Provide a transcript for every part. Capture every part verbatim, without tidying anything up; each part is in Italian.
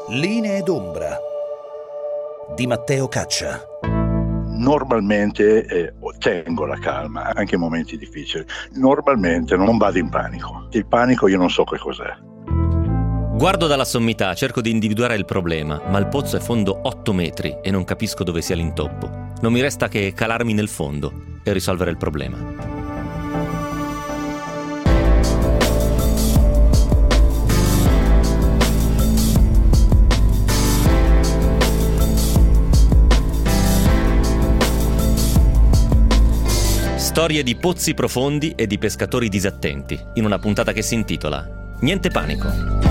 Linee d'ombra di Matteo Caccia. Normalmente eh, tengo la calma, anche in momenti difficili. Normalmente non vado in panico. Il panico io non so che cos'è. Guardo dalla sommità, cerco di individuare il problema, ma il pozzo è fondo otto metri e non capisco dove sia l'intoppo. Non mi resta che calarmi nel fondo e risolvere il problema. Storie di pozzi profondi e di pescatori disattenti, in una puntata che si intitola Niente panico.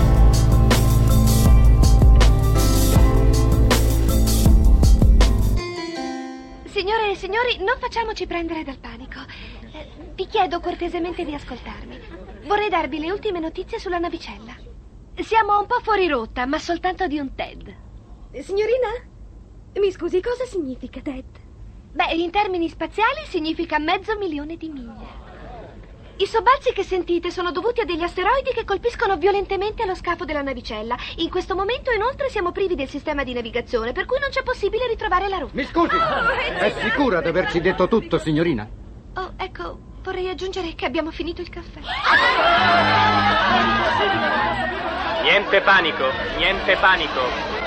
Signore e signori, non facciamoci prendere dal panico. Eh, vi chiedo cortesemente di ascoltarmi. Vorrei darvi le ultime notizie sulla navicella. Siamo un po' fuori rotta, ma soltanto di un T E D. Signorina? Mi scusi, cosa significa T E D? Beh, in termini spaziali significa mezzo milione di miglia. I sobbalzi che sentite sono dovuti a degli asteroidi che colpiscono violentemente lo scafo della navicella. In questo momento, inoltre, siamo privi del sistema di navigazione, per cui non c'è possibile ritrovare la rotta. Mi scusi, oh, è sicura di averci detto tutto, signorina? Oh, ecco, vorrei aggiungere che abbiamo finito il caffè. Niente panico, niente panico.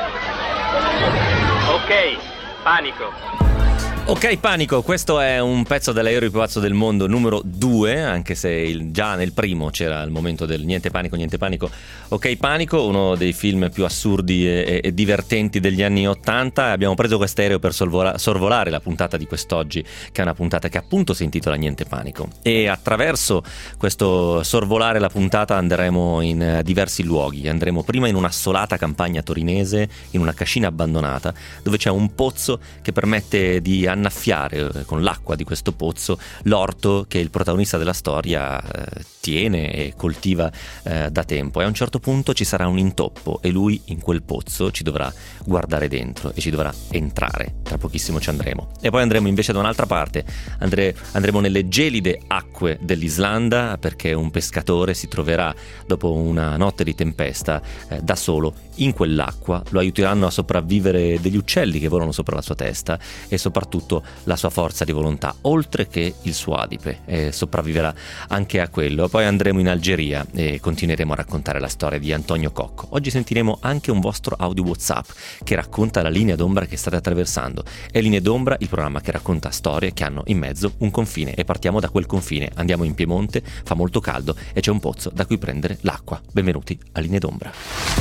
Ok, panico. Ok, panico, questo è un pezzo dell'aereo più pazzo del mondo numero due, anche se il, già nel primo c'era il momento del niente panico, niente panico. Ok, panico, uno dei film più assurdi e, e divertenti degli anni ottanta. Abbiamo preso quest'aereo per sorvola, sorvolare la puntata di quest'oggi, che è una puntata che appunto si intitola Niente panico. E attraverso questo sorvolare la puntata andremo in diversi luoghi. Andremo prima in un'assolata campagna torinese, in una cascina abbandonata, dove c'è un pozzo che permette di annaffiare con l'acqua di questo pozzo l'orto che il protagonista della storia eh, tiene e coltiva eh, da tempo, e a un certo punto ci sarà un intoppo e lui in quel pozzo ci dovrà guardare dentro e ci dovrà entrare. Tra pochissimo ci andremo. E poi andremo invece da un'altra parte, Andre, andremo nelle gelide acque dell'Islanda, perché un pescatore si troverà dopo una notte di tempesta eh, da solo in quell'acqua. Lo aiuteranno a sopravvivere degli uccelli che volano sopra la sua testa e soprattutto la sua forza di volontà, oltre che il suo adipe, e sopravviverà anche a quello. Poi andremo in Algeria e continueremo a raccontare la storia di Antonio Cocco. Oggi sentiremo anche un vostro audio WhatsApp che racconta la linea d'ombra che state attraversando. È Linee d'ombra, il programma che racconta storie che hanno in mezzo un confine, e partiamo da quel confine. Andiamo in Piemonte, fa molto caldo e c'è un pozzo da cui prendere l'acqua. Benvenuti a Linee d'ombra.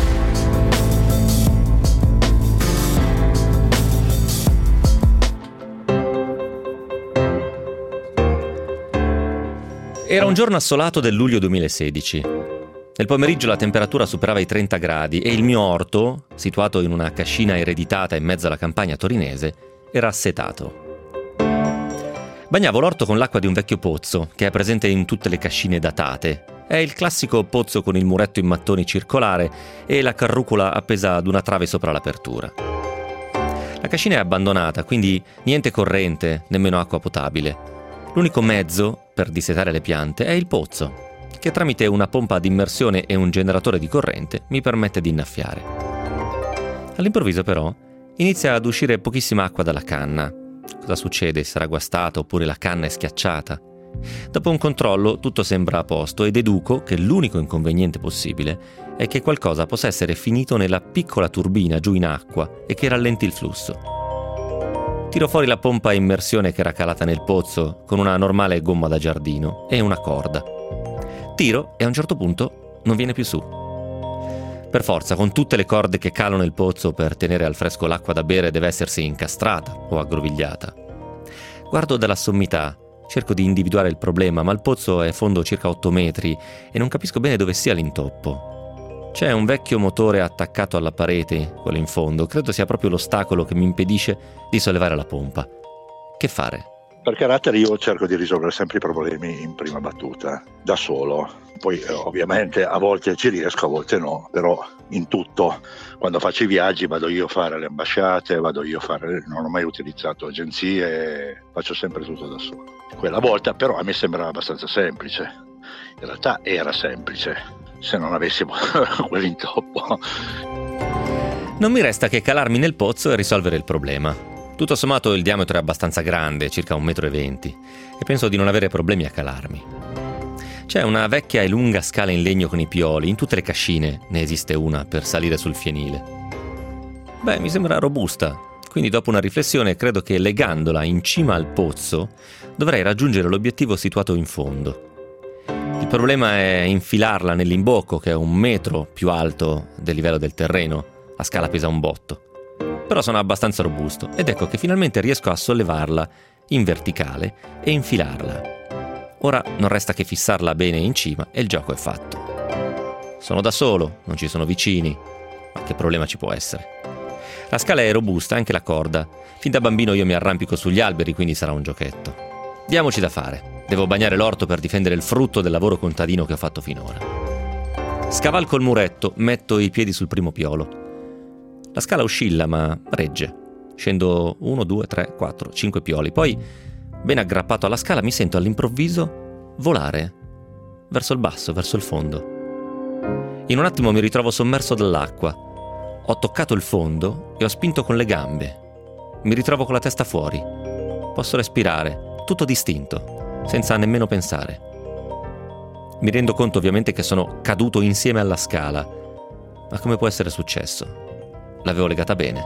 Era un giorno assolato del luglio duemilasedici. Nel pomeriggio la temperatura superava i trenta gradi e il mio orto, situato in una cascina ereditata in mezzo alla campagna torinese, era assetato. Bagnavo l'orto con l'acqua di un vecchio pozzo, che è presente in tutte le cascine datate. È il classico pozzo con il muretto in mattoni circolare e la carrucola appesa ad una trave sopra l'apertura. La cascina è abbandonata, quindi niente corrente, nemmeno acqua potabile. L'unico mezzo per dissetare le piante è il pozzo, che tramite una pompa ad immersione e un generatore di corrente mi permette di innaffiare. All'improvviso però inizia ad uscire pochissima acqua dalla canna. Cosa succede? Sarà guastata oppure la canna è schiacciata? Dopo un controllo tutto sembra a posto e deduco che l'unico inconveniente possibile è che qualcosa possa essere finito nella piccola turbina giù in acqua e che rallenti il flusso. Tiro fuori la pompa a immersione che era calata nel pozzo con una normale gomma da giardino e una corda. Tiro e a un certo punto non viene più su. Per forza, con tutte le corde che calano nel pozzo per tenere al fresco l'acqua da bere, deve essersi incastrata o aggrovigliata. Guardo dalla sommità, cerco di individuare il problema, ma il pozzo è fondo circa otto metri e non capisco bene dove sia l'intoppo. C'è un vecchio motore attaccato alla parete, quello in fondo. Credo sia proprio l'ostacolo che mi impedisce di sollevare la pompa. Che fare? Per carattere io cerco di risolvere sempre i problemi in prima battuta, da solo. Poi eh, ovviamente a volte ci riesco, a volte no, però in tutto, quando faccio i viaggi vado io a fare le ambasciate, vado io a fare, non ho mai utilizzato agenzie, faccio sempre tutto da solo. Quella volta però a me sembrava abbastanza semplice, in realtà era semplice, se non avessimo quell'intoppo. Non mi resta che calarmi nel pozzo e risolvere il problema. Tutto sommato il diametro è abbastanza grande, circa un metro e venti, e penso di non avere problemi a calarmi. C'è una vecchia e lunga scala in legno con i pioli, in tutte le cascine ne esiste una per salire sul fienile. Beh, mi sembra robusta, quindi dopo una riflessione credo che legandola in cima al pozzo dovrei raggiungere l'obiettivo situato in fondo. Il problema è infilarla nell'imbocco, che è un metro più alto del livello del terreno. La scala pesa un botto. Però sono abbastanza robusto ed ecco che finalmente riesco a sollevarla in verticale e infilarla. Ora non resta che fissarla bene in cima e il gioco è fatto. Sono da solo, non ci sono vicini, ma che problema ci può essere? La scala è robusta, anche la corda. Fin da bambino io mi arrampico sugli alberi, quindi sarà un giochetto. Diamoci da fare. Devo bagnare l'orto per difendere il frutto del lavoro contadino che ho fatto finora. Scavalco il muretto, metto i piedi sul primo piolo. La scala oscilla, ma regge. Scendo uno, due, tre, quattro, cinque pioli. Poi, ben aggrappato alla scala, mi sento all'improvviso volare verso il basso, verso il fondo. In un attimo mi ritrovo sommerso dall'acqua. Ho toccato il fondo e ho spinto con le gambe. Mi ritrovo con la testa fuori. Posso respirare, tutto distinto, senza nemmeno pensare. Mi rendo conto ovviamente che sono caduto insieme alla scala. Ma come può essere successo? L'avevo legata bene.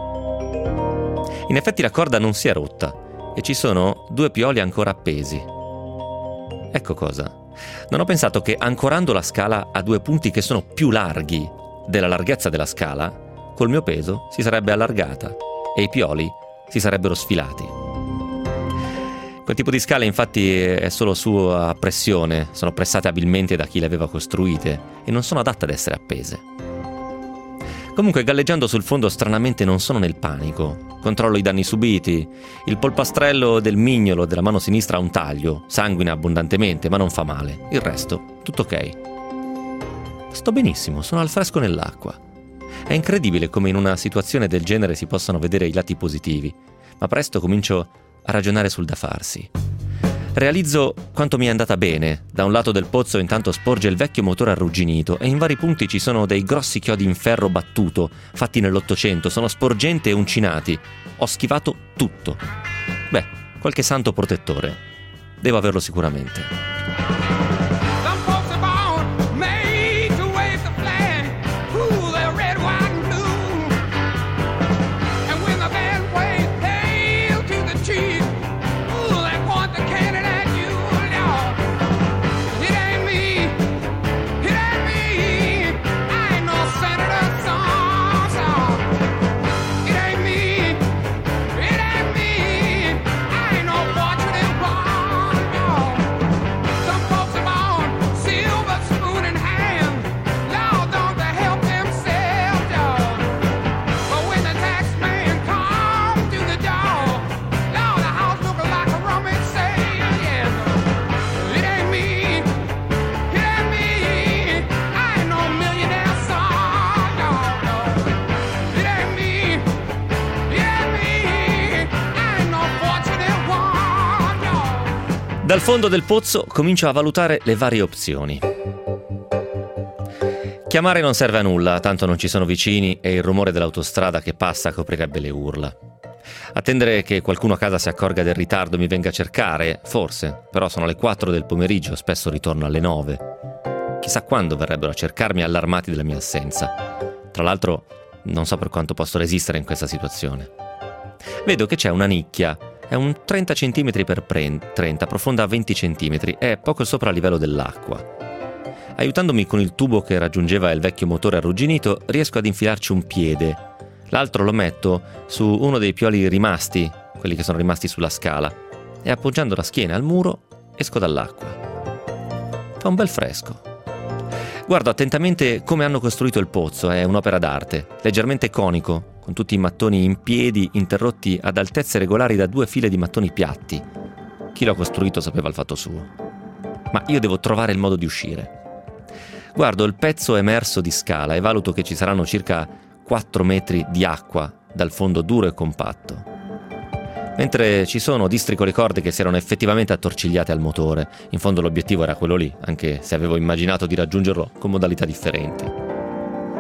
In effetti la corda non si è rotta e ci sono due pioli ancora appesi. Ecco cosa. Non ho pensato che ancorando la scala a due punti che sono più larghi della larghezza della scala, col mio peso si sarebbe allargata e i pioli si sarebbero sfilati. Quel tipo di scala infatti è solo su a pressione, sono pressate abilmente da chi le aveva costruite e non sono adatte ad essere appese. Comunque galleggiando sul fondo stranamente non sono nel panico. Controllo i danni subiti. Il polpastrello del mignolo della mano sinistra ha un taglio, sanguina abbondantemente ma non fa male. Il resto, tutto ok. Sto benissimo, sono al fresco nell'acqua. È incredibile come in una situazione del genere si possano vedere i lati positivi, ma presto comincio a ragionare sul da farsi. Realizzo quanto mi è andata bene. Da un lato del pozzo intanto sporge il vecchio motore arrugginito e in vari punti ci sono dei grossi chiodi in ferro battuto, fatti nell'Ottocento, sono sporgenti e uncinati. Ho schivato tutto. Beh, qualche santo protettore. Devo averlo sicuramente. Dal fondo del pozzo comincio a valutare le varie opzioni. Chiamare non serve a nulla, tanto non ci sono vicini e il rumore dell'autostrada che passa coprirebbe le urla. Attendere che qualcuno a casa si accorga del ritardo e mi venga a cercare, forse, però sono le quattro del pomeriggio, spesso ritorno alle nove. Chissà quando verrebbero a cercarmi allarmati della mia assenza. Tra l'altro, non so per quanto posso resistere in questa situazione. Vedo che c'è una nicchia. È un trenta centimetri per trenta, profonda venti centimetri, è poco sopra il livello dell'acqua. Aiutandomi con il tubo che raggiungeva il vecchio motore arrugginito, riesco ad infilarci un piede. L'altro lo metto su uno dei pioli rimasti, quelli che sono rimasti sulla scala, e appoggiando la schiena al muro esco dall'acqua. Fa un bel fresco. Guardo attentamente come hanno costruito il pozzo, è un'opera d'arte, leggermente conico, con tutti i mattoni in piedi interrotti ad altezze regolari da due file di mattoni piatti. Chi l'ha costruito sapeva il fatto suo. Ma io devo trovare il modo di uscire. Guardo il pezzo emerso di scala e valuto che ci saranno circa quattro metri di acqua dal fondo duro e compatto. Mentre ci sono, districo le corde che si erano effettivamente attorcigliate al motore. In fondo l'obiettivo era quello lì, anche se avevo immaginato di raggiungerlo con modalità differenti.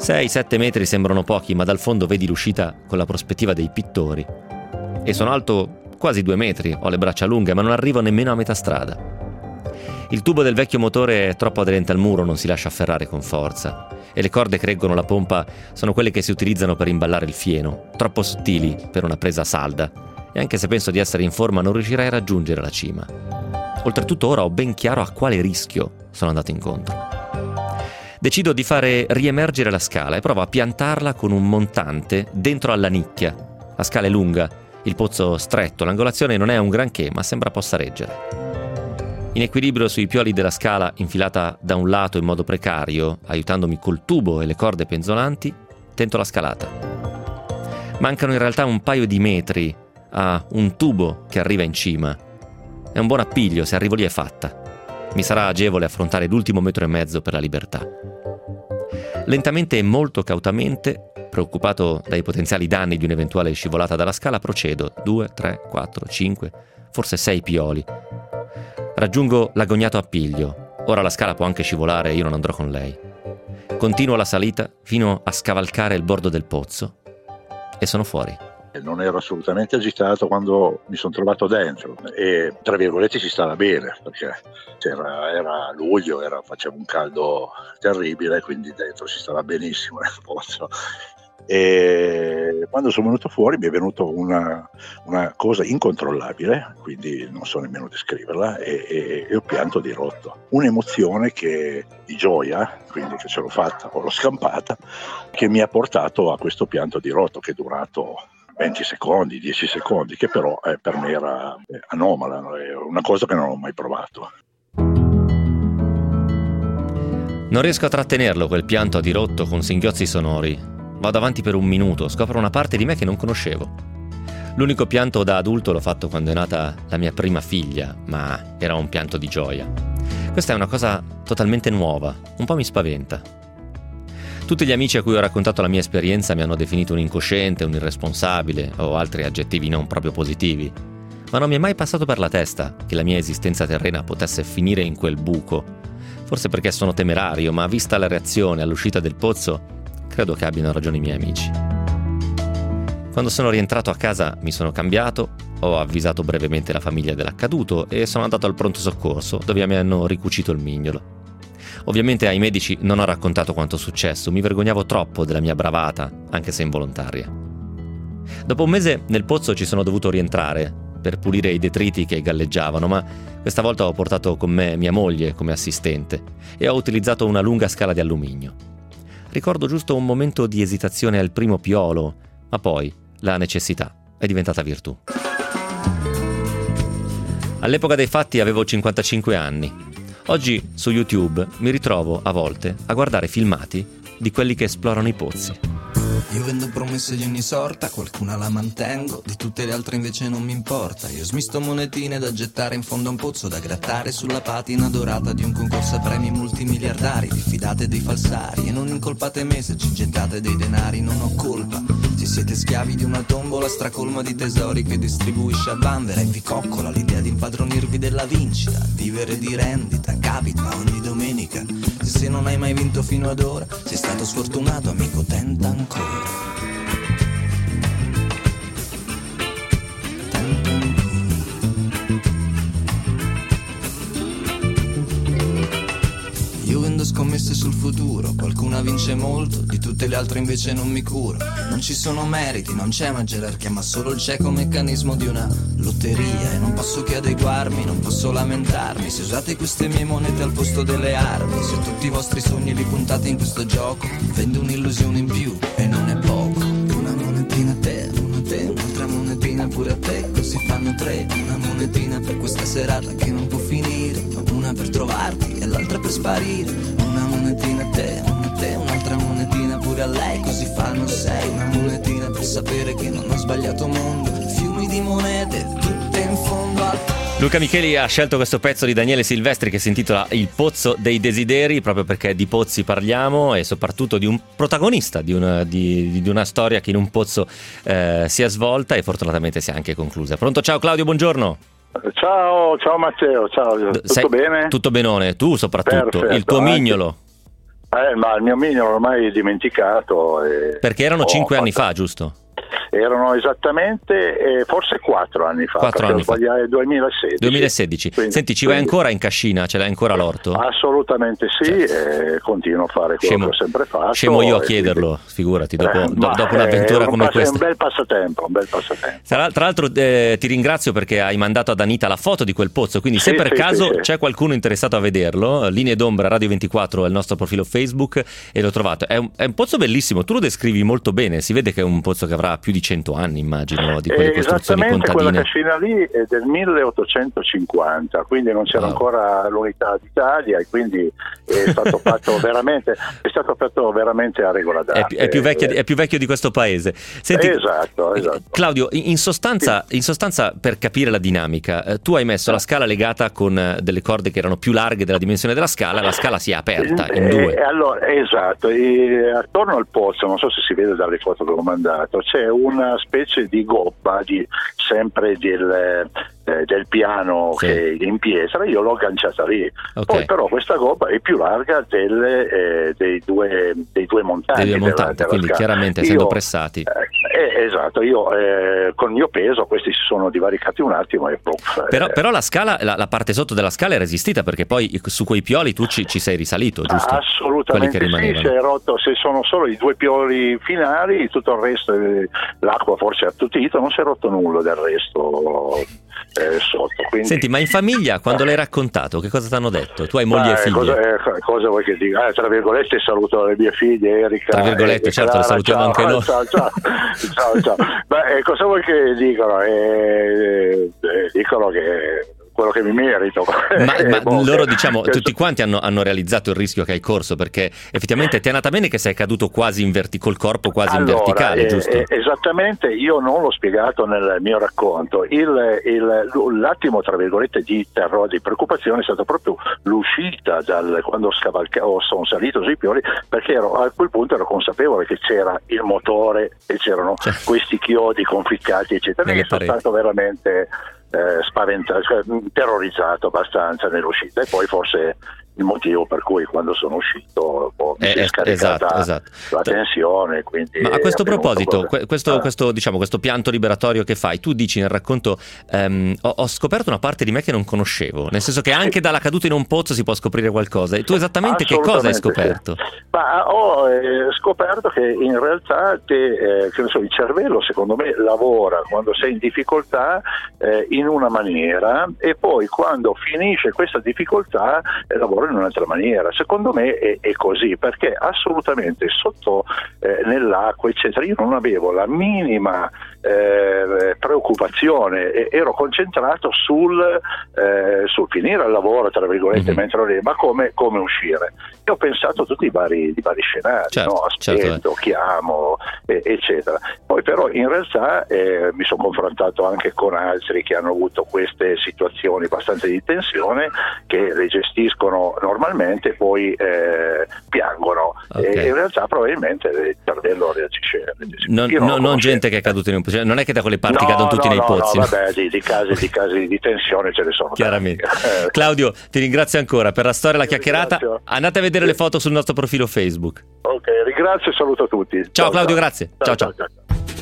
sei sette metri sembrano pochi, ma dal fondo vedi l'uscita con la prospettiva dei pittori. E sono alto quasi due metri, ho le braccia lunghe, ma non arrivo nemmeno a metà strada. Il tubo del vecchio motore è troppo aderente al muro, non si lascia afferrare con forza. E le corde che reggono la pompa sono quelle che si utilizzano per imballare il fieno, troppo sottili per una presa salda. E anche se penso di essere in forma, non riuscirei a raggiungere la cima. Oltretutto ora ho ben chiaro a quale rischio sono andato incontro. Decido di fare riemergere la scala e provo a piantarla con un montante dentro alla nicchia. La scala è lunga, il pozzo stretto, l'angolazione non è un granché, ma sembra possa reggere. In equilibrio sui pioli della scala, infilata da un lato in modo precario, aiutandomi col tubo e le corde penzolanti, tento la scalata. Mancano in realtà un paio di metri a un tubo che arriva in cima. È un buon appiglio, se arrivo lì è fatta. Mi sarà agevole affrontare l'ultimo metro e mezzo per la libertà. Lentamente e molto cautamente, preoccupato dai potenziali danni di un'eventuale scivolata dalla scala, procedo. Due, tre, quattro, cinque, forse sei pioli. Raggiungo l'agognato appiglio. Ora la scala può anche scivolare e io non andrò con lei. Continuo la salita fino a scavalcare il bordo del pozzo e sono fuori. Non ero assolutamente agitato quando mi sono trovato dentro e tra virgolette si stava bene perché era, era luglio, era, faceva un caldo terribile, quindi dentro si stava benissimo nel pozzo. E quando sono venuto fuori mi è venuta una, una cosa incontrollabile, quindi non so nemmeno descriverla, e, e, e ho pianto di rotto. Un'emozione che, di gioia, quindi che ce l'ho fatta o l'ho scampata, che mi ha portato a questo pianto di rotto che è durato venti secondi, dieci secondi, che però eh, per me era eh, anomala, è una cosa che non ho mai provato. Non riesco a trattenerlo quel pianto a dirotto con singhiozzi sonori. Vado avanti per un minuto, scopro una parte di me che non conoscevo. L'unico pianto da adulto l'ho fatto quando è nata la mia prima figlia, ma era un pianto di gioia. Questa è una cosa totalmente nuova, un po' mi spaventa. Tutti gli amici a cui ho raccontato la mia esperienza mi hanno definito un incosciente, un irresponsabile o altri aggettivi non proprio positivi, ma non mi è mai passato per la testa che la mia esistenza terrena potesse finire in quel buco. Forse perché sono temerario, ma vista la reazione all'uscita del pozzo, credo che abbiano ragione i miei amici. Quando sono rientrato a casa mi sono cambiato, ho avvisato brevemente la famiglia dell'accaduto e sono andato al pronto soccorso, dove mi hanno ricucito il mignolo. Ovviamente ai medici non ho raccontato quanto successo, mi vergognavo troppo della mia bravata, anche se involontaria. Dopo un mese nel pozzo ci sono dovuto rientrare per pulire i detriti che galleggiavano, ma questa volta ho portato con me mia moglie come assistente e ho utilizzato una lunga scala di alluminio. Ricordo giusto un momento di esitazione al primo piolo, ma poi la necessità è diventata virtù. All'epoca dei fatti avevo cinquantacinque anni. Oggi su YouTube mi ritrovo a volte a guardare filmati di quelli che esplorano i pozzi. Io vendo promesse di ogni sorta, qualcuna la mantengo, di tutte le altre invece non mi importa. Io smisto monetine da gettare in fondo a un pozzo, da grattare sulla patina dorata di un concorso a premi multimiliardari. Diffidate dei falsari e non incolpate me se ci gettate dei denari, non ho colpa. Se siete schiavi di una tombola stracolma di tesori che distribuisce a vanvera e vi coccola l'idea di impadronirvi della vincita. Vivere di rendita capita ogni domenica. Se non hai mai vinto fino ad ora, sei stato sfortunato amico, tenta ancora. Io vendo scommesse sul futuro, qualcuna vince molto, di tutte le altre invece non mi curo. Non ci sono meriti, non c'è una gerarchia, ma solo il cieco meccanismo di una lotteria. E non posso che adeguarmi, non posso lamentarmi se usate queste mie monete al posto delle armi. Se tutti i vostri sogni li puntate in questo gioco, vendo un'illusione in più e non è poco. Una monetina a te, una a te, un'altra monetina pure a te, così fanno tre. Una monetina per questa serata che non può finire, una per trovarti e l'altra per sparire. Una monetina a te, una a te, un'altra monetina pure a lei, così fanno sei. Una monetina per sapere che non ho sbagliato mondo, fiumi di monete tutte in fondo al... Luca Micheli ha scelto questo pezzo di Daniele Silvestri che si intitola Il pozzo dei desideri, proprio perché di pozzi parliamo e soprattutto di un protagonista di una, di, di una storia che in un pozzo eh, si è svolta e fortunatamente si è anche conclusa. Pronto? Ciao Claudio, buongiorno. Ciao, ciao Matteo, ciao, tutto Sei, bene? Tutto benone, tu soprattutto, Perfetto, il tuo anche, mignolo. Eh, ma il mio Mini ormai dimenticato. E... Perché erano oh, cinque anni fatto... fa, giusto? Erano esattamente, eh, forse quattro anni fa, quattro anni fa. duemilasedici. duemilasedici. Quindi, Senti, ci vai quindi, ancora in cascina? Ce l'hai ancora l'orto? Assolutamente sì, certo. E continuo a fare quello Scemo, che ho sempre fatto. Scemo io a e chiederlo, quindi... figurati, dopo, eh, do, dopo un'avventura un come pass- questa. È un bel passatempo, un bel passatempo. Tra, tra l'altro eh, ti ringrazio perché hai mandato ad Anita la foto di quel pozzo, quindi se sì, per sì, caso sì, sì. c'è qualcuno interessato a vederlo, Linee d'Ombra Radio ventiquattro è il nostro profilo Facebook e l'ho trovato. È un, è un pozzo bellissimo, tu lo descrivi molto bene, si vede che è un pozzo che avrà più di cento anni, immagino, di quelle costruzioni esattamente, contadine. Quella cascina lì è del milleottocentocinquanta, quindi non c'era wow. ancora l'unità d'Italia e quindi è stato fatto veramente è stato fatto veramente a regola d'arte. È più, è più, vecchia, è più vecchio di questo paese. Senti, esatto, esatto. Claudio, in sostanza, in sostanza per capire la dinamica, eh, tu hai messo la scala legata con eh, delle corde che erano più larghe della dimensione della scala, la scala si è aperta in due. Eh, allora, esatto, e attorno al pozzo, non so se si vede dalle foto che ho mandato, c'è una specie di gobba di, sempre del, eh, del piano sì. che in pietra, io l'ho agganciata lì. Okay. Poi però questa gobba è più larga delle, eh, dei, due, dei due montanti. Dei due montanti, della, della quindi scala. chiaramente io, essendo pressati. Eh, eh, esatto, io eh, con il mio peso questi si sono divaricati un attimo e puff, però, eh. però la scala, la, la parte sotto della scala è resistita perché poi su quei pioli tu ci, ci sei risalito, giusto? Assolutamente sì, si è rotto, se sono solo i due pioli finali, tutto il resto, eh, l'acqua forse ha attutito, non si è rotto nulla del resto eh, sotto. Quindi... Senti, ma in famiglia quando l'hai raccontato che cosa ti hanno detto? Tu hai moglie Beh, e figlie? Cosa, eh, cosa vuoi che dica? Eh, tra virgolette saluto le mie figlie Erika. Tra virgolette, e, certo, Clara, le salutiamo ciao, anche noi. Ciao, ciao, ciao, ciao. Beh, eh, cosa vuoi che dicano? Eh, eh, dicono che quello che mi merito. Ma, ma boh, loro diciamo questo... tutti quanti hanno, hanno realizzato il rischio che hai corso, perché effettivamente ti è andata bene che sei caduto quasi in verti- col corpo quasi allora, in verticale, eh, giusto? Eh, esattamente, io non l'ho spiegato nel mio racconto. Il, il, l'attimo tra virgolette di terrore, di preoccupazione è stata proprio l'uscita dal, quando scavalcavo, sono salito sui pioli, perché ero, a quel punto ero consapevole che c'era il motore e c'erano cioè, questi chiodi conficcati eccetera, e sono stato veramente eh, spaventato, cioè, terrorizzato abbastanza nell'uscita, e poi forse il motivo per cui quando sono uscito boh, mi eh, si è scaricata esatto, esatto. la tensione, quindi ma a questo proposito cose... questo, ah. questo, diciamo, questo pianto liberatorio che fai, tu dici nel racconto ehm, ho, ho scoperto una parte di me che non conoscevo, nel senso che anche dalla caduta in un pozzo si può scoprire qualcosa, e tu esattamente che cosa hai scoperto? Sì. Ma ho eh, scoperto che in realtà te, eh, che ne so, il cervello secondo me lavora quando sei in difficoltà eh, in una maniera, e poi quando finisce questa difficoltà eh, lavora in un'altra maniera. Secondo me è, è così, perché assolutamente sotto eh, nell'acqua eccetera io non avevo la minima eh, preoccupazione, e ero concentrato sul, eh, sul finire il lavoro tra virgolette mm-hmm. mentre ero lì, ma come, come uscire. Io ho pensato a tutti i vari, i vari scenari, certo, no? aspetto, certo. chiamo eh, eccetera. Poi però in realtà eh, mi sono confrontato anche con altri che hanno avuto queste situazioni abbastanza di tensione, che le gestiscono normalmente, poi eh, piangono, okay. e in realtà probabilmente il cervello reagisce, reagisce. non, non, non, non gente che è caduta in un pozzo, non è che da quelle parti no, cadono tutti no, nei no, pozzi, no, vabbè, di, di casi di casi di tensione ce ne sono chiaramente. Eh. Claudio, ti ringrazio ancora per la storia e la chiacchierata. Andate a vedere sì. le foto sul nostro profilo Facebook. Ok, ringrazio e saluto tutti. Ciao, ciao Claudio, ciao. grazie. Ciao ciao, ciao. ciao.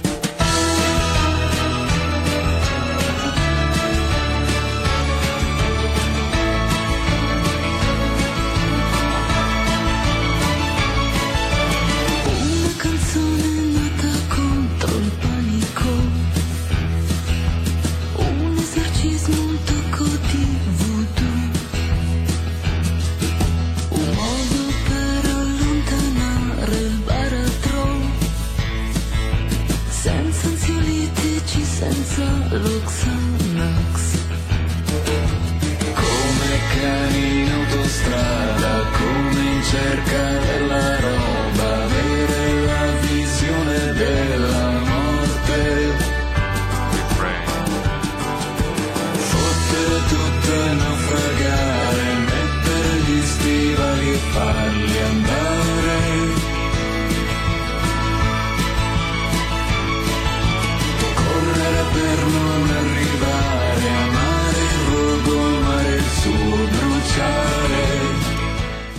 Senza Luxanax, come cani in autostrada, come in cerca della roba, avere la visione della morte, fottere tutto e naufragare, mettere gli stivali e farli andare. Per non arrivare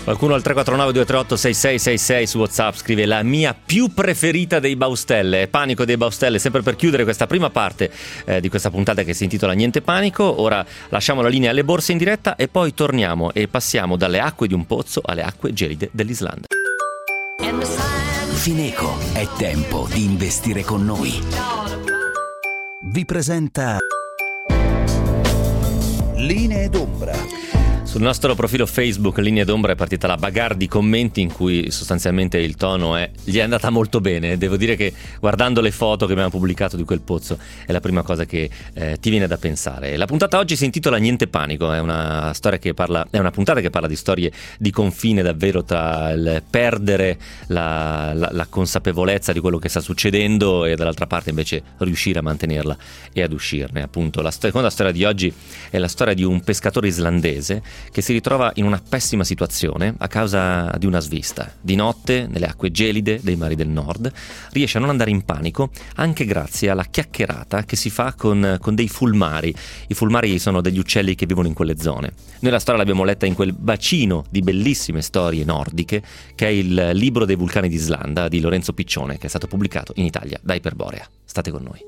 Qualcuno al tre quattro nove due tre otto sei sei sei sei su WhatsApp scrive: la mia più preferita dei Baustelle, Panico dei Baustelle. Sempre per chiudere questa prima parte eh, di questa puntata che si intitola Niente Panico. Ora lasciamo la linea alle borse in diretta e poi torniamo e passiamo dalle acque di un pozzo alle acque gelide dell'Islanda. Fineco, è tempo di investire con noi. Vi presenta Linee d'ombra. Sul nostro profilo Facebook Linee d'ombra è partita la bagarre di commenti in cui sostanzialmente il tono è: gli è andata molto bene. Devo dire che guardando le foto che abbiamo pubblicato di quel pozzo è la prima cosa che eh, ti viene da pensare. La puntata oggi si intitola Niente Panico, è una storia che parla, è una puntata che parla di storie di confine davvero tra il perdere la, la, la consapevolezza di quello che sta succedendo e dall'altra parte invece riuscire a mantenerla e ad uscirne. Appunto la seconda storia di oggi è la storia di un pescatore islandese che si ritrova in una pessima situazione a causa di una svista. Di notte, nelle acque gelide dei mari del nord, riesce a non andare in panico anche grazie alla chiacchierata che si fa con, con dei fulmari. I fulmari sono degli uccelli che vivono in quelle zone. Noi la storia l'abbiamo letta in quel bacino di bellissime storie nordiche che è il Libro dei vulcani d'Islanda di Lorenzo Piccione, che è stato pubblicato in Italia da Iperborea. State con noi.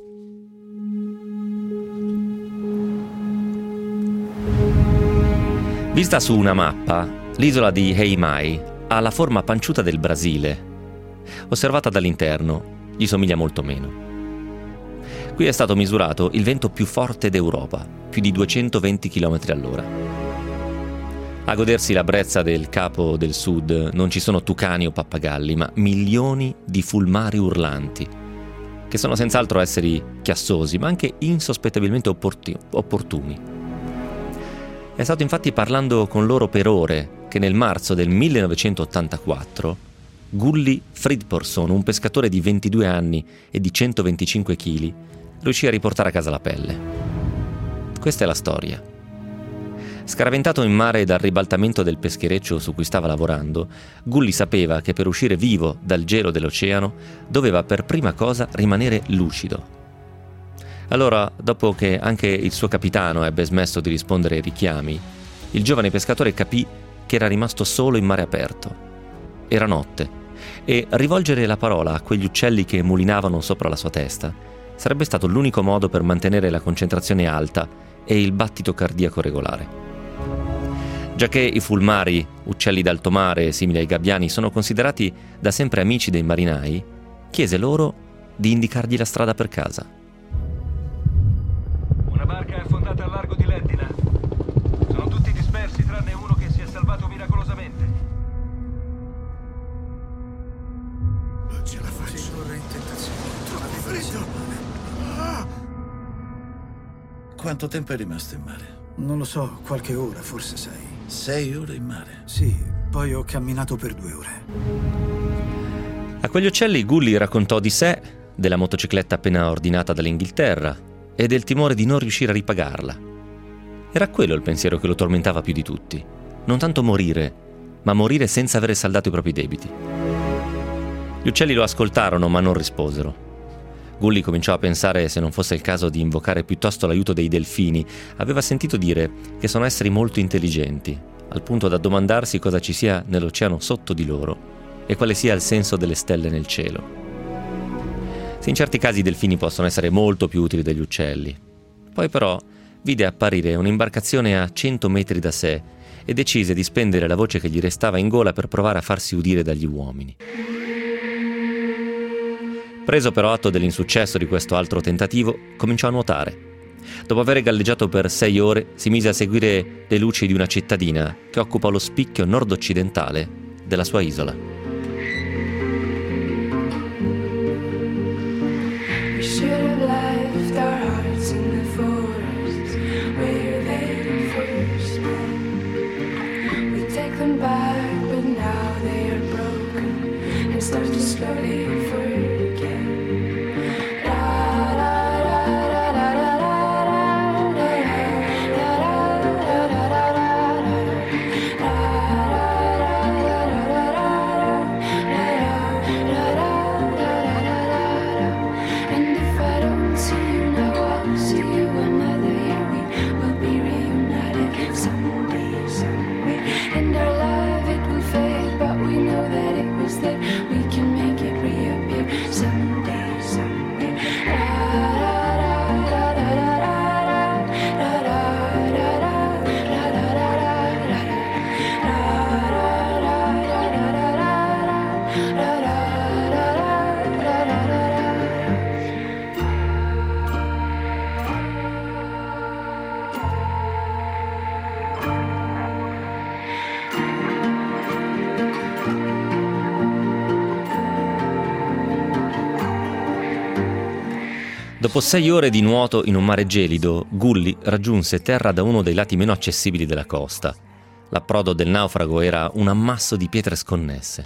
Vista su una mappa, l'isola di Heimaey ha la forma panciuta del Brasile. Osservata dall'interno, gli somiglia molto meno. Qui è stato misurato il vento più forte d'Europa, più di duecentoventi chilometri all'ora. A godersi la brezza del Capo del Sud non ci sono tucani o pappagalli, ma milioni di fulmari urlanti, che sono senz'altro esseri chiassosi, ma anche insospettabilmente opporti- opportuni. È stato infatti parlando con loro per ore che nel marzo del millenovecentottantaquattro Gulli Fridporsson, un pescatore di ventidue anni e di centoventicinque chili, riuscì a riportare a casa la pelle. Questa è la storia. Scaraventato in mare dal ribaltamento del peschereccio su cui stava lavorando, Gulli sapeva che per uscire vivo dal gelo dell'oceano doveva per prima cosa rimanere lucido. Allora, dopo che anche il suo capitano ebbe smesso di rispondere ai richiami, il giovane pescatore capì che era rimasto solo in mare aperto. Era notte e rivolgere la parola a quegli uccelli che mulinavano sopra la sua testa sarebbe stato l'unico modo per mantenere la concentrazione alta e il battito cardiaco regolare. Giacché i fulmari, uccelli d'alto mare simili ai gabbiani, sono considerati da sempre amici dei marinai, chiese loro di indicargli la strada per casa. Una barca è affondata al largo di Leddina. Sono tutti dispersi tranne uno che si è salvato miracolosamente. Non ce la faccio. Si corre in tentazione. Troppo freddo. Ah! Quanto tempo è rimasto in mare? Non lo so, qualche ora, forse sei. Sei ore in mare? Sì, poi ho camminato per due ore. A quegli uccelli Gulli raccontò di sé, della motocicletta appena ordinata dall'Inghilterra e del timore di non riuscire a ripagarla. Era quello il pensiero che lo tormentava più di tutti. Non tanto morire, ma morire senza avere saldato i propri debiti. Gli uccelli lo ascoltarono, ma non risposero. Gulli cominciò a pensare se non fosse il caso di invocare piuttosto l'aiuto dei delfini. Aveva sentito dire che sono esseri molto intelligenti, al punto da domandarsi cosa ci sia nell'oceano sotto di loro e quale sia il senso delle stelle nel cielo. In certi casi i delfini possono essere molto più utili degli uccelli. Poi però vide apparire un'imbarcazione a cento metri da sé e decise di spendere la voce che gli restava in gola per provare a farsi udire dagli uomini. Preso però atto dell'insuccesso di questo altro tentativo, cominciò a nuotare. Dopo aver galleggiato per sei ore, si mise a seguire le luci di una cittadina che occupa lo spicchio nord-occidentale della sua isola. Should have left our hearts in the forests where they first met. We take them back, but now they are broken and start to slowly forget. And our love, it will Dopo sei ore di nuoto in un mare gelido, Gully raggiunse terra da uno dei lati meno accessibili della costa. L'approdo del naufrago era un ammasso di pietre sconnesse.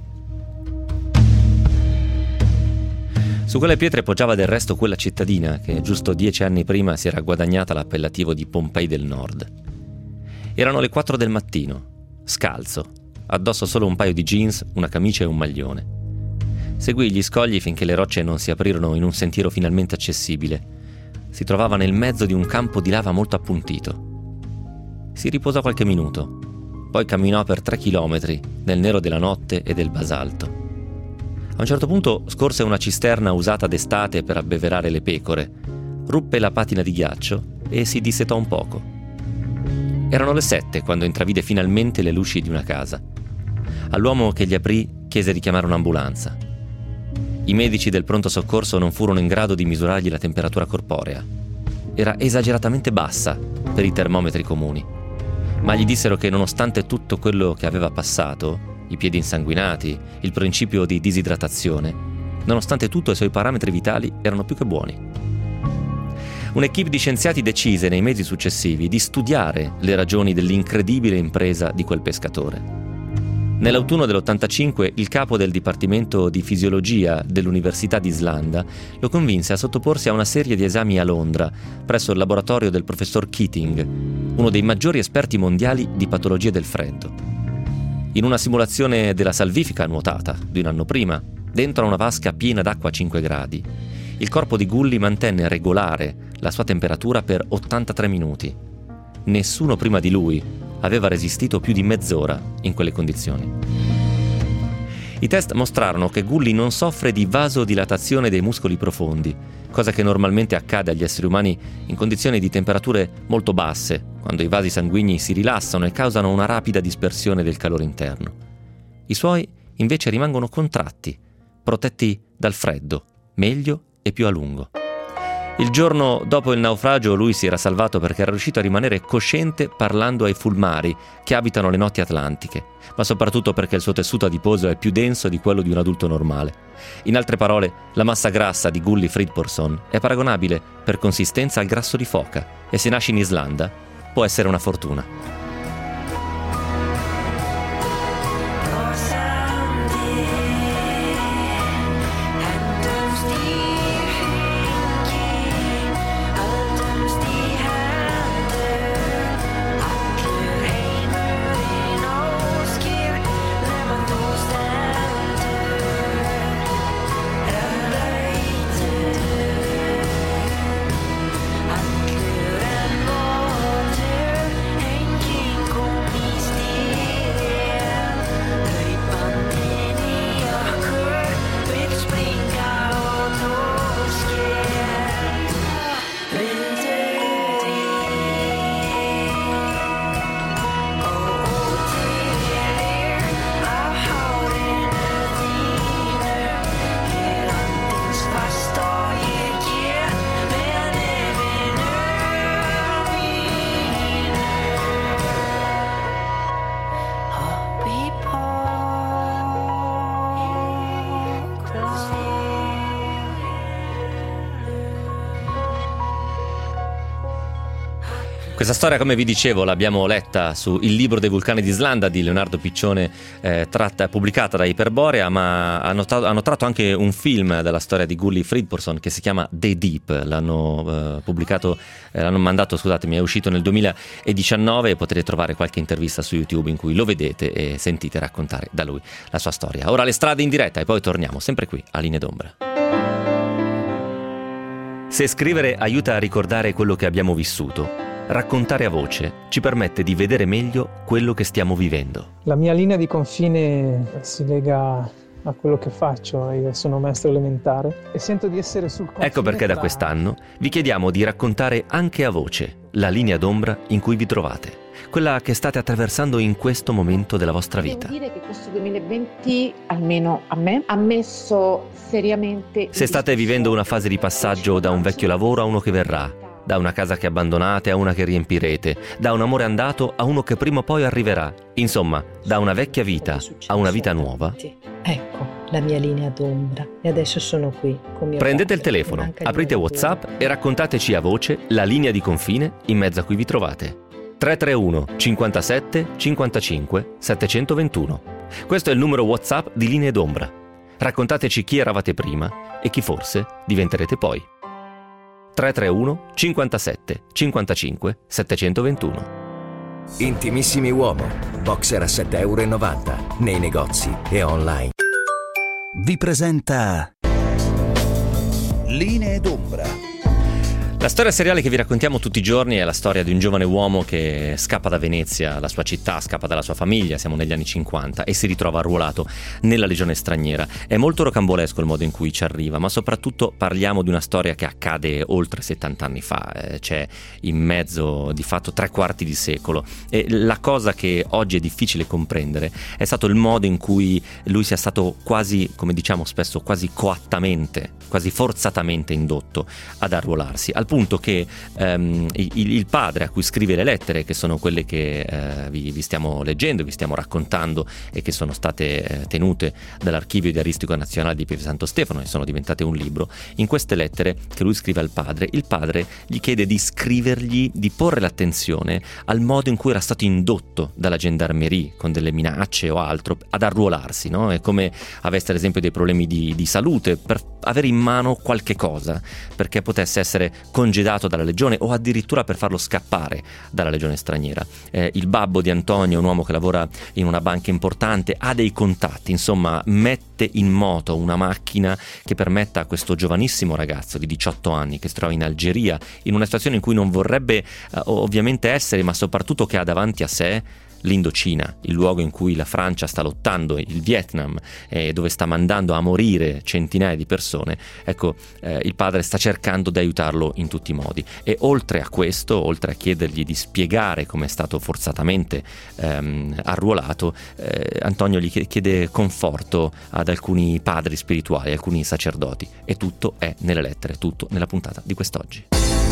Su quelle pietre poggiava del resto quella cittadina che giusto dieci anni prima si era guadagnata l'appellativo di Pompei del Nord. Erano le quattro del mattino, scalzo, addosso solo un paio di jeans, una camicia e un maglione. Seguì gli scogli finché le rocce non si aprirono in un sentiero finalmente accessibile. Si trovava nel mezzo di un campo di lava molto appuntito. Si riposò qualche minuto, poi camminò per tre chilometri nel nero della notte e del basalto. A un certo punto scorse una cisterna usata d'estate per abbeverare le pecore, ruppe la patina di ghiaccio e si dissetò un poco. Erano le sette quando intravide finalmente le luci di una casa. All'uomo che gli aprì chiese di chiamare un'ambulanza. I medici del pronto soccorso non furono in grado di misurargli la temperatura corporea. Era esageratamente bassa per i termometri comuni, ma gli dissero che nonostante tutto quello che aveva passato, i piedi insanguinati, il principio di disidratazione, nonostante tutto i suoi parametri vitali erano più che buoni. Un'equipe di scienziati decise nei mesi successivi di studiare le ragioni dell'incredibile impresa di quel pescatore. Nell'autunno dell'ottantacinque il capo del Dipartimento di Fisiologia dell'Università di Islanda lo convinse a sottoporsi a una serie di esami a Londra, presso il laboratorio del professor Keating, uno dei maggiori esperti mondiali di patologie del freddo. In una simulazione della salvifica nuotata di un anno prima, dentro una vasca piena d'acqua a cinque gradi, il corpo di Gully mantenne regolare la sua temperatura per ottantatré minuti. Nessuno prima di lui aveva resistito più di mezz'ora in quelle condizioni. I test mostrarono che Gully non soffre di vasodilatazione dei muscoli profondi, cosa che normalmente accade agli esseri umani in condizioni di temperature molto basse, quando i vasi sanguigni si rilassano e causano una rapida dispersione del calore interno. I suoi invece rimangono contratti, protetti dal freddo, meglio e più a lungo. Il giorno dopo il naufragio lui si era salvato perché era riuscito a rimanere cosciente parlando ai fulmari che abitano le notti atlantiche, ma soprattutto perché il suo tessuto adiposo è più denso di quello di un adulto normale. In altre parole, la massa grassa di Gully Fridborson è paragonabile per consistenza al grasso di foca e se nasci in Islanda può essere una fortuna. Questa storia, come vi dicevo, l'abbiamo letta su Il libro dei vulcani d'Islanda di Leonardo Piccione, eh, tratta, pubblicata da Iperborea, ma hanno, tra- hanno tratto anche un film dalla storia di Gully Fridborson che si chiama The Deep. L'hanno eh, pubblicato, eh, l'hanno mandato, scusatemi, è uscito nel duemiladiciannove e potete trovare qualche intervista su YouTube in cui lo vedete e sentite raccontare da lui la sua storia. Ora le strade in diretta e poi torniamo sempre qui a Linee d'Ombra. Se scrivere aiuta a ricordare quello che abbiamo vissuto, raccontare a voce ci permette di vedere meglio quello che stiamo vivendo. La mia linea di confine si lega a quello che faccio. Io sono maestro elementare e sento di essere sul confine. Ecco perché da quest'anno vi chiediamo di raccontare anche a voce la linea d'ombra in cui vi trovate. quella che state attraversando in questo momento della vostra vita. Devo dire che questo duemilaventi, almeno a me, ha messo seriamente... Se state vivendo una fase di passaggio da un vecchio lavoro a uno che verrà, da una casa che abbandonate a una che riempirete, da un amore andato a uno che prima o poi arriverà, insomma, da una vecchia vita a una vita nuova. Ecco la mia linea d'ombra e adesso sono qui con mio Prendete il padre, telefono, aprite WhatsApp e raccontateci a voce la linea di confine in mezzo a cui vi trovate. tre tre uno cinquantasette cinquantacinque settecentoventuno. Questo è il numero WhatsApp di Linee d'Ombra. Raccontateci chi eravate prima e chi forse diventerete poi. tre tre uno cinquantasette cinquantacinque settecentoventuno. Intimissimi Uomo, boxer a sette virgola novanta euro nei negozi e online. Vi presenta Linee d'Ombra. La storia seriale che vi raccontiamo tutti i giorni è la storia di un giovane uomo che scappa da Venezia, la sua città, scappa dalla sua famiglia, siamo negli anni cinquanta, e si ritrova arruolato nella legione straniera. È molto rocambolesco il modo in cui ci arriva, ma soprattutto parliamo di una storia che accade oltre settanta anni fa, eh, c'è in mezzo di fatto tre quarti di secolo, e la cosa che oggi è difficile comprendere è stato il modo in cui lui sia stato quasi, come diciamo spesso, quasi coattamente, quasi forzatamente indotto ad arruolarsi, al punto che ehm, il, il padre a cui scrive le lettere, che sono quelle che eh, vi, vi stiamo leggendo, vi stiamo raccontando e che sono state eh, tenute dall'archivio diaristico nazionale di Pieve Santo Stefano e sono diventate un libro, in queste lettere che lui scrive al padre, il padre gli chiede di scrivergli, di porre l'attenzione al modo in cui era stato indotto dalla gendarmerie con delle minacce o altro ad arruolarsi, no? E come avesse ad esempio dei problemi di, di salute, per avere in mano qualche cosa perché potesse essere congedato dalla legione o addirittura per farlo scappare dalla legione straniera. Eh, il babbo di Antonio, un uomo che lavora in una banca importante, ha dei contatti, insomma mette in moto una macchina che permetta a questo giovanissimo ragazzo di diciotto anni che si trova in Algeria, in una situazione in cui non vorrebbe eh, ovviamente essere, ma soprattutto che ha davanti a sé l'Indocina, il luogo in cui la Francia sta lottando, il Vietnam, eh, dove sta mandando a morire centinaia di persone. Ecco, eh, il padre sta cercando di aiutarlo in tutti i modi, e oltre a questo, oltre a chiedergli di spiegare come è stato forzatamente ehm, arruolato, eh, Antonio gli chiede conforto ad alcuni padri spirituali, alcuni sacerdoti, e tutto è nelle lettere, tutto nella puntata di quest'oggi.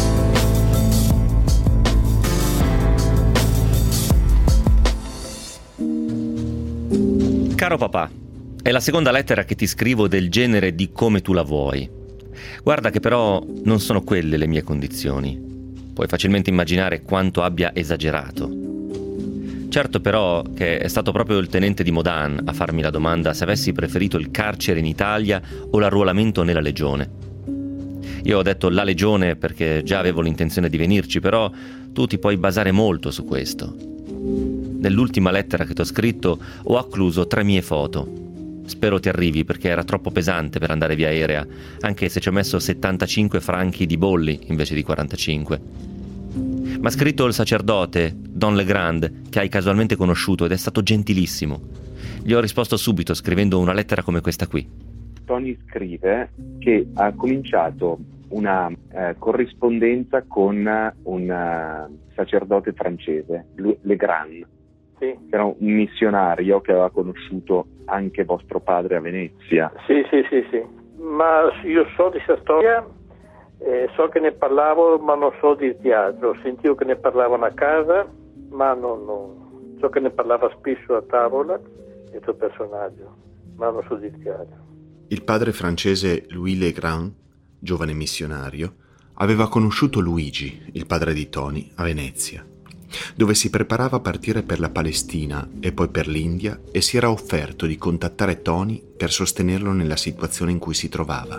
Caro papà, è la seconda lettera che ti scrivo del genere di come tu la vuoi. Guarda che però non sono quelle le mie condizioni. Puoi facilmente immaginare quanto abbia esagerato. Certo però che è stato proprio il tenente di Modan a farmi la domanda se avessi preferito il carcere in Italia o l'arruolamento nella legione. Io ho detto la legione perché già avevo l'intenzione di venirci, però tu ti puoi basare molto su questo. Nell'ultima lettera che ti ho scritto ho accluso tre mie foto. Spero ti arrivi perché era troppo pesante per andare via aerea, anche se ci ho messo settantacinque franchi di bolli invece di quarantacinque. M'ha scritto il sacerdote, Don Legrand, che hai casualmente conosciuto ed è stato gentilissimo. Gli ho risposto subito scrivendo una lettera come questa qui. Tony scrive che ha cominciato una eh, corrispondenza con un uh, sacerdote francese, Legrand. Sì. Era un missionario che aveva conosciuto anche vostro padre a Venezia. Sì, sì, sì, sì. Ma io so di questa storia, eh, so che ne parlavo, ma non so dirti altro. Sentivo che ne parlavano a casa, ma non, non so che ne parlava spesso a tavola il tuo personaggio, ma non so dirti altro. Il padre francese Louis Legrand, giovane missionario, aveva conosciuto Luigi, il padre di Tony, a Venezia, dove si preparava a partire per la Palestina e poi per l'India, e si era offerto di contattare Tony per sostenerlo nella situazione in cui si trovava.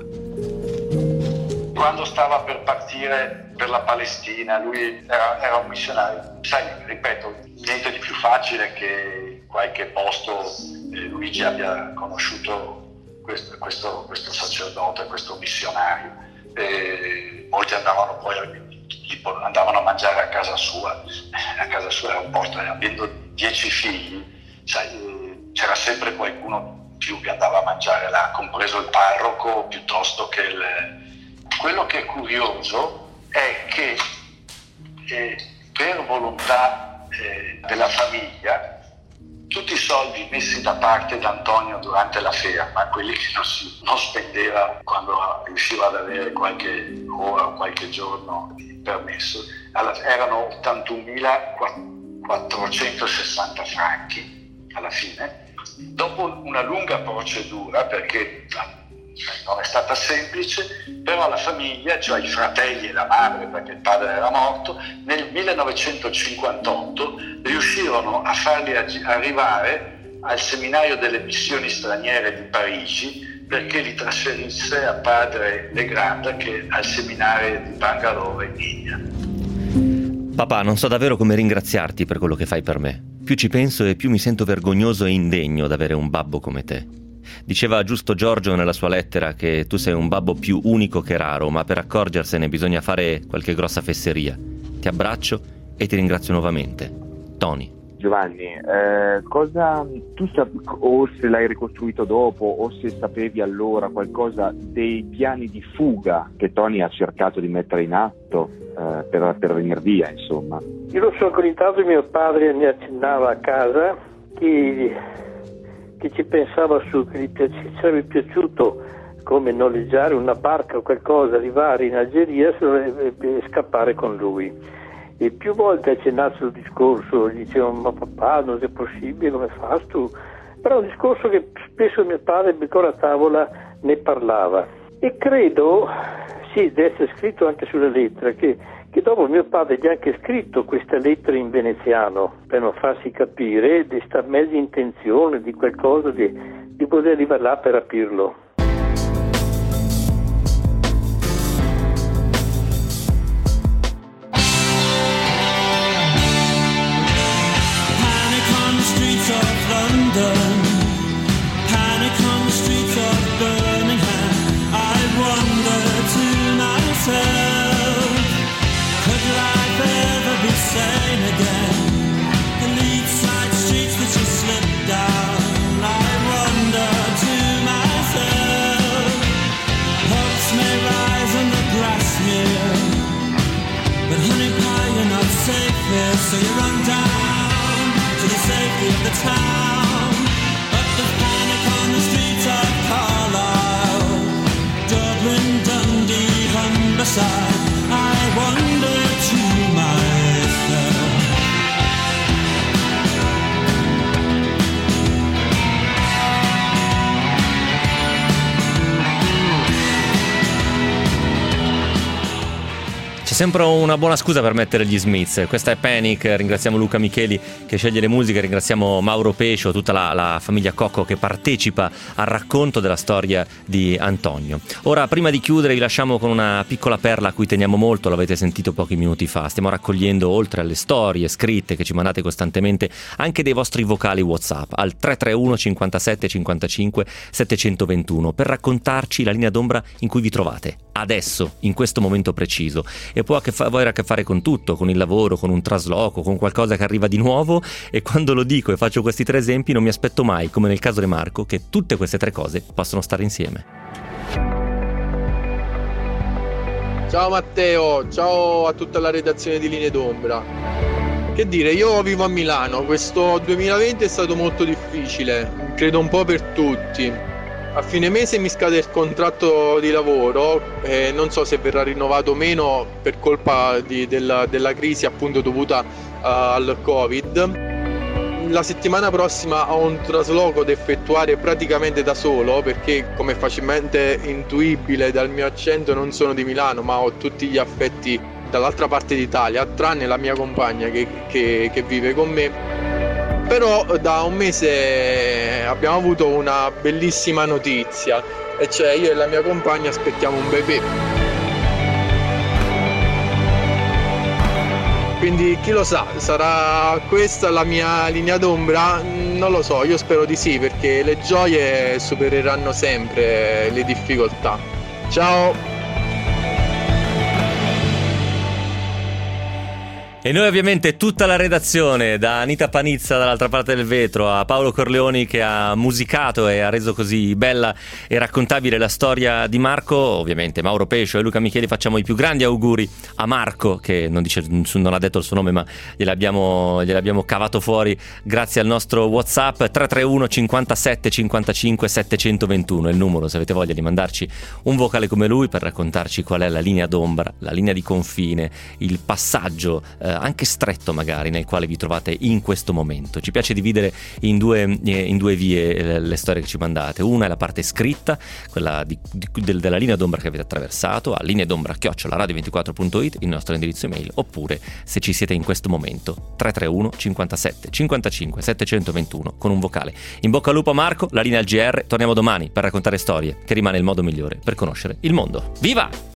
Quando stava per partire per la Palestina, lui era, era un missionario. Sai, ripeto, niente di più facile che in qualche posto eh, Luigi abbia conosciuto questo, questo, questo sacerdote, questo missionario. E molti andavano poi andavano a mangiare a casa sua, a casa sua era un posto, avendo dieci figli, sai, c'era sempre qualcuno più che andava a mangiare là, compreso il parroco piuttosto che il... Quello che è curioso è che eh, per volontà eh, della famiglia, tutti i soldi messi da parte da Antonio durante la ferma, quelli che non, si, non spendeva quando riusciva ad avere qualche ora o qualche giorno di permesso, alla, erano ottantunomilaquattrocentosessanta franchi alla fine. Dopo una lunga procedura, perché non è stata semplice, però la famiglia, cioè i fratelli e la madre, perché il padre era morto, nel millenovecentocinquantotto riuscirono a farli arrivare al seminario delle missioni straniere di Parigi, perché li trasferisse a padre Legrand, che al seminario di Bangalore in India. Papà, non so davvero come ringraziarti per quello che fai per me. Più ci penso e più mi sento vergognoso e indegno d'avere un babbo come te. Diceva giusto Giorgio nella sua lettera che tu sei un babbo più unico che raro, ma per accorgersene bisogna fare qualche grossa fesseria. Ti abbraccio e ti ringrazio nuovamente. Tony. Giovanni, eh, cosa tu sap- o se l'hai ricostruito dopo o se sapevi allora qualcosa dei piani di fuga che Tony ha cercato di mettere in atto eh, per, per venire via, insomma? Io lo so che ogni tanto mio padre ne accennava a casa che, che ci pensava su, che gli piace, ci sarebbe piaciuto come noleggiare una barca o qualcosa, arrivare in Algeria e, e scappare con lui. E più volte accennato il discorso, gli dicevo: ma papà, non è possibile, come fai tu? Però è un discorso che spesso mio padre ancora a tavola ne parlava. E credo, sì, deve essere scritto anche sulla lettera, che, che dopo mio padre gli ha anche scritto questa lettera in veneziano per non farsi capire di sta mezza intenzione, di qualcosa, di, di poter arrivare là per rapirlo. London, panic on the streets of Birmingham. I wonder to myself, could life ever be sane again? The lead side streets that you slip down. I wonder to myself, hopes may rise and the grass near, but honey pie, you're not safe here, so you run down to the safety of the town. But there's panic on the streets of Carlisle, Dublin, Dundee, Humberside. I wonder to myself. C'è sempre una buona scusa per mettere gli Smiths. Questa è Panic, ringraziamo Luca Micheli che sceglie le musiche, ringraziamo Mauro Pescio, tutta la, la famiglia Cocco che partecipa al racconto della storia di Antonio. Ora, prima di chiudere, vi lasciamo con una piccola perla a cui teniamo molto, l'avete sentito pochi minuti fa. Stiamo raccogliendo, oltre alle storie scritte che ci mandate costantemente, anche dei vostri vocali WhatsApp al tre tre uno cinquantasette cinquantacinque settecentoventuno per raccontarci la linea d'ombra in cui vi trovate adesso, in questo momento preciso. E può avere a che fare con tutto, con il lavoro, con un trasloco, con qualcosa che arriva di nuovo. E quando lo dico e faccio questi tre esempi non mi aspetto mai, come nel caso di Marco, che tutte queste tre cose possono stare insieme. Ciao Matteo, ciao a tutta la redazione di Linee d'Ombra. Che dire, io vivo a Milano, questo duemilaventi è stato molto difficile, credo un po' per tutti. A fine mese mi scade il contratto di lavoro e non so se verrà rinnovato o meno per colpa di, della, della crisi appunto dovuta uh, al Covid. La settimana prossima ho un trasloco da effettuare praticamente da solo perché, come è facilmente intuibile dal mio accento, non sono di Milano ma ho tutti gli affetti dall'altra parte d'Italia, tranne la mia compagna che, che, che vive con me. Però da un mese abbiamo avuto una bellissima notizia, e cioè io e la mia compagna aspettiamo un bebè. Quindi chi lo sa, sarà questa la mia linea d'ombra? Non lo so, io spero di sì, perché le gioie supereranno sempre le difficoltà. Ciao! E noi ovviamente tutta la redazione, da Anita Panizza dall'altra parte del vetro a Paolo Corleoni che ha musicato e ha reso così bella e raccontabile la storia di Marco, ovviamente Mauro Pescio e Luca Micheli, facciamo i più grandi auguri a Marco, che non dice, non ha detto il suo nome, ma gliel'abbiamo, gliel'abbiamo cavato fuori grazie al nostro WhatsApp. Tre tre uno cinquantasette cinquantacinque settecentoventuno è il numero se avete voglia di mandarci un vocale come lui per raccontarci qual è la linea d'ombra, la linea di confine, il passaggio eh, anche stretto magari nel quale vi trovate in questo momento. Ci piace dividere in due, eh, in due vie eh, le storie che ci mandate. Una è la parte scritta, quella di, di, del, della linea d'ombra che avete attraversato, a linea d'ombra chiocciola radio ventiquattro punto it, il nostro indirizzo email, oppure se ci siete in questo momento tre tre uno cinquantasette cinquantacinque settecentoventuno con un vocale. In bocca al lupo a Marco, la linea al G R, torniamo domani per raccontare storie, che rimane il modo migliore per conoscere il mondo. Viva!